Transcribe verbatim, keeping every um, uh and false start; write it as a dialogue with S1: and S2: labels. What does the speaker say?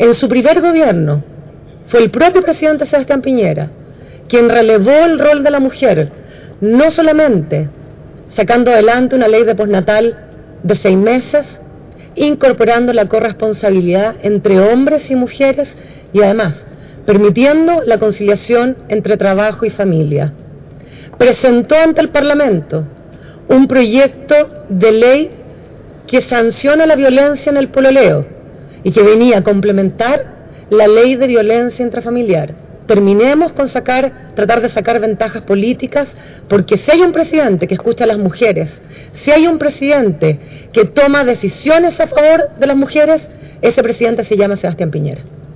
S1: En su primer gobierno fue el propio presidente Sebastián Piñera quien relevó el rol de la mujer, no solamente sacando adelante una ley de postnatal de seis meses, incorporando la corresponsabilidad entre hombres y mujeres y además permitiendo la conciliación entre trabajo y familia. Presentó ante el Parlamento un proyecto de ley que sanciona la violencia en el pololeo y que venía a complementar la ley de violencia intrafamiliar. Terminemos con sacar, tratar de sacar ventajas políticas, porque si hay un presidente que escucha a las mujeres, si hay un presidente que toma decisiones a favor de las mujeres, ese presidente se llama Sebastián Piñera.